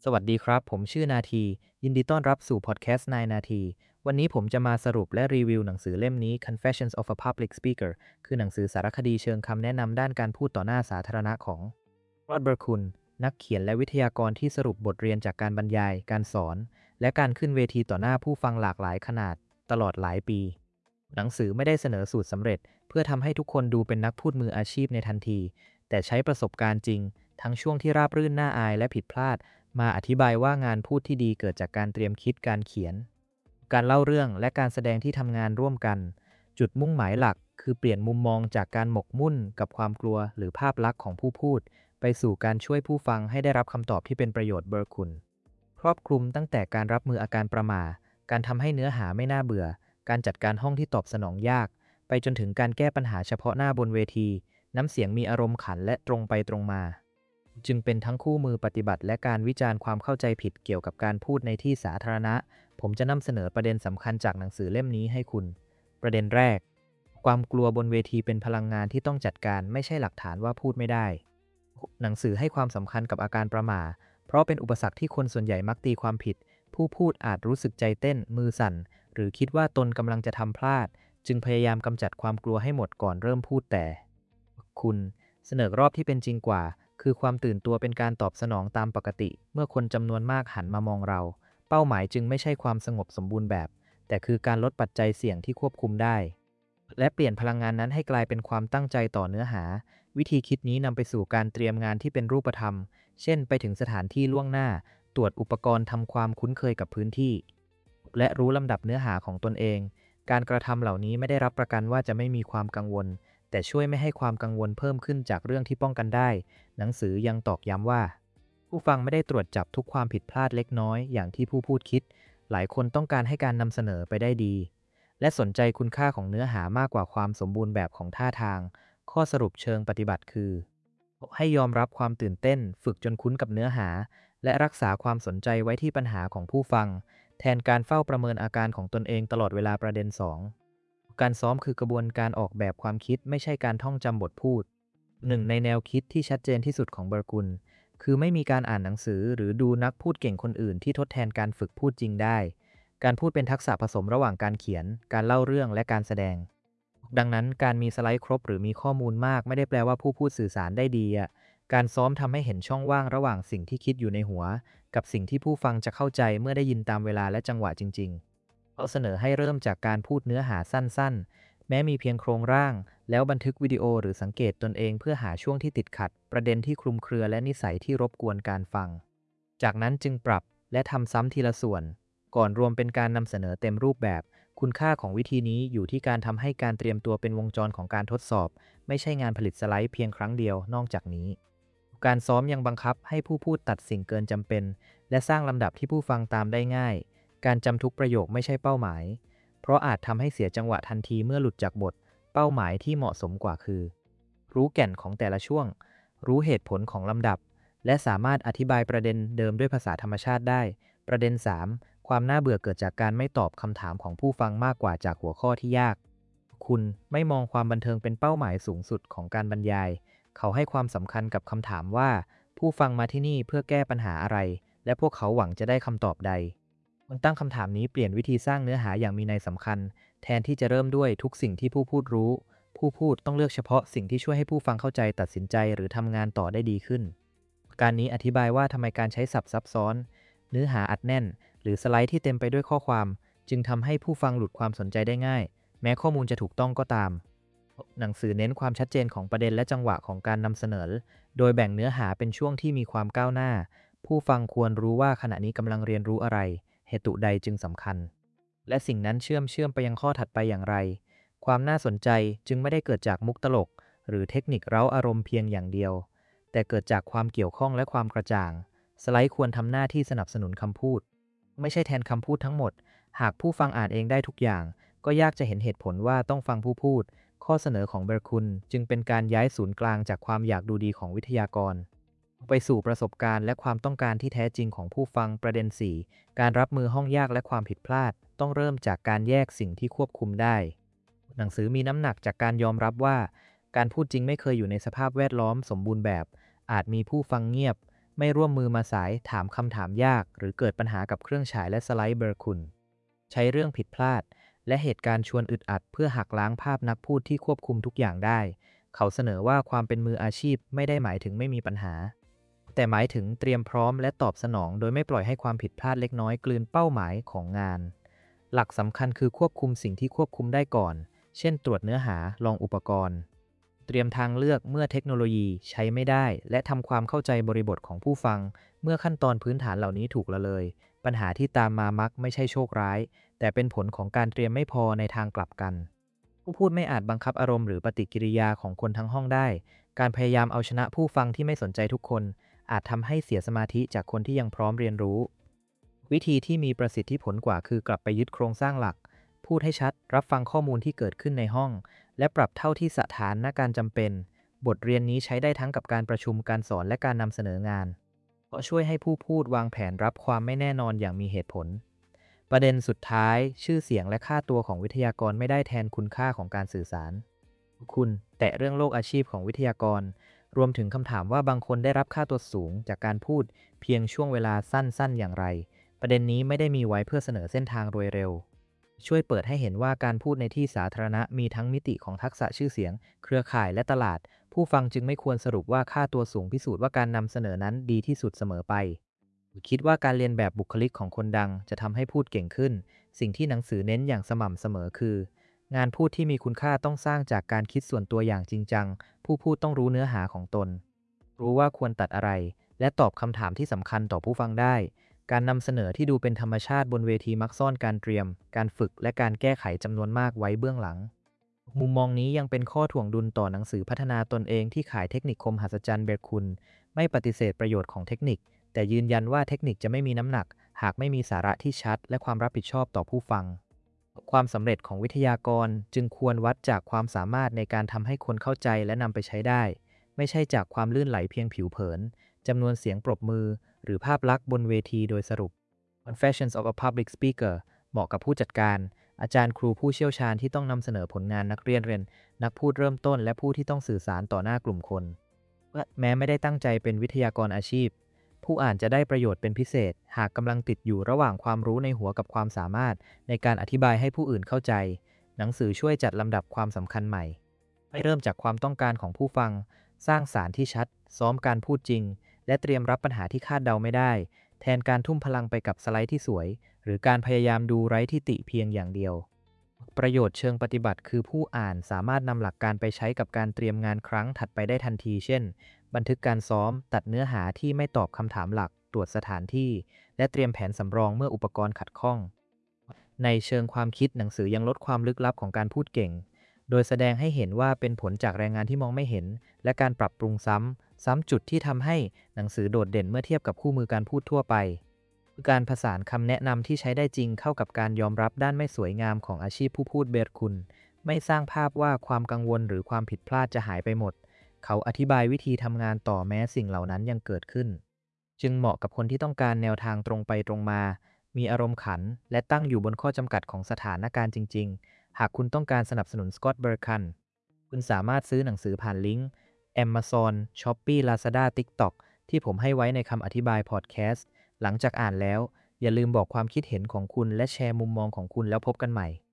สวัสดีครับผมชื่อนาทียินดีต้อนรับสู่พอดแคสต์9นาทีวันนี้ผมจะมาสรุปและรีวิวหนังสือเล่มนี้ Confessions of a Public Speaker คือหนังสือสารคดีเชิงคำแนะนำด้านการพูดต่อหน้าสาธารณะของรอดเบอร์คุนนักเขียนและวิทยากรที่สรุปบทเรียนจากการบรรยายการสอนและการขึ้นเวทีต่อหน้าผู้ฟังหลากหลายขนาดตลอดหลายปีหนังสือไม่ได้เสนอสูตรสำเร็จเพื่อทำให้ทุกคนดูเป็นนักพูดมืออาชีพในทันทีแต่ใช้ประสบการณ์จริงทั้งช่วงที่ราบรื่นน่าอายและผิดพลาด มาอธิบายว่างานพูดที่ดีเกิดจากการเตรียมคิดการเขียนการเล่าเรื่องและการแสดงที่ทำงานร่วมกันจุดมุ่งหมายหลักคือเปลี่ยนมุมมองจากการหมกมุ่นกับความกลัวหรือภาพลักษณ์ของผู้พูดไปสู่การช่วยผู้ฟังให้ได้รับคำตอบที่เป็นประโยชน์เบอร์คุณครอบคลุมตั้งแต่การรับมืออาการประหม่าการทำให้เนื้อหาไม่น่าเบื่อการจัดการห้องที่ตอบสนองยากไปจนถึงการแก้ปัญหาเฉพาะหน้าบนเวทีน้ำเสียงมีอารมณ์ขันและตรงไปตรงมา จึงเป็นทั้งคู่มือปฏิบัติและการวิจารณ์ความเข้าใจผิดเกี่ยวกับการพูดในที่สาธารณะผมจะนำเสนอประเด็นสำคัญจากหนังสือเล่มนี้ให้คุณประเด็นแรกความกลัวบนเวทีเป็นพลังงานที่ต้องจัดการไม่ใช่หลักฐานว่าพูดไม่ได้หนังสือให้ความสำคัญกับอาการประหม่าเพราะเป็นอุปสรรคที่คนส่วนใหญ่มักตีความผิดผู้พูดอาจรู้สึกใจเต้นมือสั่นหรือคิดว่าตนกำลังจะทำพลาดจึงพยายามกำจัดความกลัวให้หมดก่อนเริ่มพูดแต่คุณเสนอรอบที่เป็นจริงกว่า คือความตื่นตัวเป็นการตอบสนองตามปกติเมื่อคนจำนวนมากหันมามองเราเป้าหมายจึงไม่ใช่ความสงบสมบูรณ์แบบแต่คือการลดปัจจัยเสี่ยงที่ควบคุมได้และเปลี่ยนพลังงานนั้นให้กลายเป็นความตั้งใจต่อเนื้อหาวิธีคิดนี้นำไปสู่การเตรียมงานที่เป็นรูปธรรมเช่นไปถึงสถานที่ล่วงหน้าตรวจอุปกรณ์ทำความคุ้นเคยกับพื้นที่และรู้ลำดับเนื้อหาของตนเองการกระทำเหล่านี้ไม่ได้รับประกันว่าจะไม่มีความกังวลแต่ช่วยไม่ให้ความกังวลเพิ่มขึ้นจากเรื่องที่ป้องกันได้ หนังสือยังตอกย้ำว่าผู้ฟังไม่ได้ตรวจจับทุกความผิดพลาดเล็กน้อยอย่างที่ผู้พูดคิดหลายคนต้องการให้การนำเสนอไปได้ดีและสนใจคุณค่าของเนื้อหามากกว่าความสมบูรณ์แบบของท่าทางข้อสรุปเชิงปฏิบัติคือให้ยอมรับความตื่นเต้นฝึกจนคุ้นกับเนื้อหาและรักษาความสนใจไว้ที่ปัญหาของผู้ฟังแทนการเฝ้าประเมินอาการของตนเองตลอดเวลาประเด็น2การซ้อมคือกระบวนการออกแบบความคิดไม่ใช่การท่องจำบทพูด หนึ่งในแนวคิดที่ชัดเจนที่สุดของเบอร์กุลคือไม่มีการอ่านหนังสือหรือดูนักพูดเก่งคนอื่นที่ทดแทนการฝึกพูดจริงได้ การพูดเป็นทักษะผสมระหว่างการเขียน การเล่าเรื่องและการแสดง ดังนั้นการมีสไลด์ครบหรือมีข้อมูลมากไม่ได้แปลว่าผู้พูดสื่อสารได้ดีอ่ะการซ้อมทำให้เห็นช่องว่างระหว่างสิ่งที่คิดอยู่ในหัวกับสิ่งที่ผู้ฟังจะเข้าใจเมื่อได้ยินตามเวลาและจังหวะจริงๆเขาเสนอให้เริ่มจากการพูดเนื้อหาสั้นๆแม้มีเพียงโครงร่าง แล้วบันทึกวิดีโอหรือสังเกตตนเองเพื่อหาช่วงที่ติดขัดประเด็นที่คลุมเครือและนิสัยที่รบกวนการฟังจากนั้นจึงปรับและทำซ้ำทีละส่วนก่อนรวมเป็นการนำเสนอเต็มรูปแบบคุณค่าของวิธีนี้อยู่ที่การทำให้การเตรียมตัวเป็นวงจรของการทดสอบไม่ใช่งานผลิตสไลด์เพียงครั้งเดียวนอกจากนี้การซ้อมยังบังคับให้ผู้พูดตัดสิ่งเกินจำเป็นและสร้างลำดับที่ผู้ฟังตามได้ง่ายการจำทุกประโยคไม่ใช่เป้าหมายเพราะอาจทำให้เสียจังหวะทันทีเมื่อหลุดจากบท เป้าหมายที่เหมาะสมกว่าคือรู้แก่นของแต่ละช่วงรู้เหตุผลของลำดับและสามารถอธิบายประเด็นเดิมด้วยภาษาธรรมชาติได้ประเด็น3ความน่าเบื่อเกิดจากการไม่ตอบคำถามของผู้ฟังมากกว่าจากหัวข้อที่ยากคุณไม่มองความบันเทิงเป็นเป้าหมายสูงสุดของการบรรยายเขาให้ความสำคัญกับคำถามว่าผู้ฟังมาที่นี่เพื่อแก้ปัญหาอะไรและพวกเขาหวังจะได้คำตอบใดคนตั้งคำถามนี้เปลี่ยนวิธีสร้างเนื้อหาอย่างมีนัยสำคัญ แทนที่จะเริ่มด้วยทุกสิ่งที่ผู้พูดรู้ ผู้พูดต้องเลือกเฉพาะสิ่งที่ช่วยให้ผู้ฟังเข้าใจตัดสินใจหรือทำงานต่อได้ดีขึ้น การนี้อธิบายว่าทำไมการใช้ศัพท์ซับซ้อน เนื้อหาอัดแน่น หรือสไลด์ที่เต็มไปด้วยข้อความ จึงทำให้ผู้ฟังหลุดความสนใจได้ง่าย แม้ข้อมูลจะถูกต้องก็ตาม หนังสือเน้นความชัดเจนของประเด็นและจังหวะของการนำเสนอ โดยแบ่งเนื้อหาเป็นช่วงที่มีความก้าวหน้า ผู้ฟังควรรู้ว่าขณะนี้กำลังเรียนรู้อะไร เหตุใดจึงสำคัญ และสิ่งนั้นเชื่อมไปยังข้อถัดไปอย่างไร ความน่าสนใจจึงไม่ได้เกิดจากมุกตลกหรือเทคนิคเร้าอารมณ์เพียงอย่างเดียว แต่เกิดจากความเกี่ยวข้องและความกระจ่าง สไลด์ควรทำหน้าที่สนับสนุนคำพูด ไม่ใช่แทนคำพูดทั้งหมด หากผู้ฟังอ่านเองได้ทุกอย่าง ก็ยากจะเห็นเหตุผลว่าต้องฟังผู้พูด ข้อเสนอของเบอร์คุนจึงเป็นการย้ายศูนย์กลางจากความอยากดูดีของวิทยากรไปสู่ประสบการณ์และความต้องการที่แท้จริงของผู้ฟังประเด็น4การรับมือห้องยากและความผิดพลาดต้องเริ่มจากการแยกสิ่งที่ควบคุมได้หนังสือมีน้ำหนักจากการยอมรับว่าการพูดจริงไม่เคยอยู่ในสภาพแวดล้อมสมบูรณ์แบบอาจมีผู้ฟังเงียบไม่ร่วมมือมาสายถามคำถามยากหรือเกิดปัญหากับเครื่องฉายและสไลด์เบอร์คุณ ใช้เรื่องผิดพลาดและเหตุการณ์ชวนอึดอัดเพื่อหักล้างภาพนักพูดที่ควบคุมทุกอย่างได้ เขาเสนอว่าความเป็นมืออาชีพไม่ได้หมายถึงไม่มีปัญหา แต่หมายถึงเตรียมพร้อมและตอบสนองโดยไม่ปล่อยให้ความผิดพลาดเล็กน้อยกลืนเป้าหมายของงาน หลักสำคัญคือควบคุมสิ่งที่ควบคุมได้ก่อน เช่นตรวจเนื้อหาลองอุปกรณ์เตรียมทางเลือกเมื่อเทคโนโลยีใช้ไม่ได้และทำความเข้าใจบริบทของผู้ฟังเมื่อขั้นตอนพื้นฐานเหล่านี้ถูกละเลยปัญหาที่ตามมามักไม่ใช่โชคร้ายแต่เป็นผลของการเตรียมไม่พอในทางกลับกันผู้พูดไม่อาจบังคับอารมณ์หรือปฏิกิริยาของคนทั้งห้องได้การพยายามเอาชนะผู้ฟังที่ไม่สนใจทุกคนอาจทำให้เสียสมาธิจากคนที่ยังพร้อมเรียนรู้วิธีที่มีประสิทธิผลกว่าคือกลับไปยึดโครงสร้างหลักพูดให้ชัดรับฟังข้อมูลที่เกิดขึ้นในห้องและปรับเท่าที่สถานการณ์จำเป็นบทเรียนนี้ใช้ได้ทั้งกับการประชุมการสอนและการนำเสนองานเพราะช่วยให้ผู้พูดวางแผนรับความไม่แน่นอนอย่างมีเหตุผลประเด็นสุดท้ายชื่อเสียงและค่าตัวของวิทยากรไม่ได้แทนคุณค่าของการสื่อสารคุณแตะเรื่องโลกอาชีพของวิทยากรรวมถึงคำถามว่าบางคนได้รับค่าตัวสูงจากการพูดเพียงช่วงเวลาสั้นๆอย่างไรประเด็นนี้ไม่ได้มีไว้เพื่อเสนอเส้นทางโดยเร็วช่วยเปิดให้เห็นว่าการพูดในที่สาธารณะมีทั้งมิติของทักษะชื่อเสียงเครือข่ายและตลาดผู้ฟังจึงไม่ควรสรุปว่าค่าตัวสูงพิสูจน์ว่าการนำเสนอนั้นดีที่สุดเสมอไปคิดว่าการเรียนแบบบุคลิกของคนดังจะทำให้พูดเก่งขึ้นสิ่งที่หนังสือเน้นอย่างสม่ำเสมอคืองานพูดที่มีคุณค่าต้องสร้างจากการคิดส่วนตัวอย่างจริงจังผู้พูดต้องรู้เนื้อหาของตนรู้ว่าควรตัดอะไรและตอบคำถามที่สำคัญต่อผู้ฟังได้การนำเสนอที่ดูเป็นธรรมชาติบนเวทีมักซ่อนการเตรียมการฝึกและการแก้ไขจำนวนมากไว้เบื้องหลังมุมมองนี้ยังเป็นข้อถ่วงดุลต่อหนังสือพัฒนาตนเองที่ขายเทคนิคคมหัศจรรย์เบรคุณไม่ปฏิเสธประโยชน์ของเทคนิคแต่ยืนยันว่าเทคนิคจะไม่มีน้ำหนักหากไม่มีสาระที่ชัดและความรับผิดชอบต่อผู้ฟังความสำเร็จของวิทยากรจึงควรวัดจากความสามารถในการทำให้คนเข้าใจและนำไปใช้ได้ไม่ใช่จากความลื่นไหลเพียงผิวเผินจำนวนเสียงปรบมือหรือภาพลักษณ์บนเวทีโดยสรุป Confessions of a Public Speaker เหมาะกับผู้จัดการอาจารย์ครูผู้เชี่ยวชาญที่ต้องนำเสนอผลงานนักเรียนนักพูดเริ่มต้นและผู้ที่ต้องสื่อสารต่อหน้ากลุ่มคนแม้ไม่ได้ตั้งใจเป็นวิทยากรอาชีพผู้อ่านจะได้ประโยชน์เป็นพิเศษหากกำลังติดอยู่ระหว่างความรู้ในหัวกับความสามารถในการอธิบายให้ผู้อื่นเข้าใจหนังสือช่วยจัดลำดับความสำคัญใหม่ให้เริ่มจากความต้องการของผู้ฟังสร้างสารที่ชัดซ้อมการพูดจริงและเตรียมรับปัญหาที่คาดเดาไม่ได้แทนการทุ่มพลังไปกับสไลด์ที่สวยหรือการพยายามดูไร้ทิฏฐิเพียงอย่างเดียวประโยชน์เชิงปฏิบัติคือผู้อ่านสามารถนำหลักการไปใช้กับการเตรียมงานครั้งถัดไปได้ทันทีเช่นบันทึกการซ้อมตัดเนื้อหาที่ไม่ตอบคำถามหลักตรวจสถานที่และเตรียมแผนสำรองเมื่ออุปกรณ์ขัดข้องในเชิงความคิดหนังสือยังลดความลึกลับของการพูดเก่งโดยแสดงให้เห็นว่าเป็นผลจากแรงงานที่มองไม่เห็นและการปรับปรุงซ้ำจุดที่ทำให้หนังสือโดดเด่นเมื่อเทียบกับคู่มือการพูดทั่วไปคือการผสานคำแนะนำที่ใช้ได้จริงเข้ากับการยอมรับด้านไม่สวยงามของอาชีพผู้พูดเบรคุณไม่สร้างภาพว่าความกังวลหรือความผิดพลาดจะหายไปหมดเขาอธิบายวิธีทำงานต่อแม้สิ่งเหล่านั้นยังเกิดขึ้นจึงเหมาะกับคนที่ต้องการแนวทางตรงไปตรงมามีอารมณ์ขันและตั้งอยู่บนข้อจำกัดของสถานการณ์จริงๆหากคุณต้องการสนับสนุนสกอตต์เบิร์คันคุณสามารถซื้อหนังสือผ่านลิงก์ Amazon Shopee Lazada TikTok ที่ผมให้ไว้ในคำอธิบายพอดแคสต์หลังจากอ่านแล้วอย่าลืมบอกความคิดเห็นของคุณและแชร์มุมมองของคุณแล้วพบกันใหม่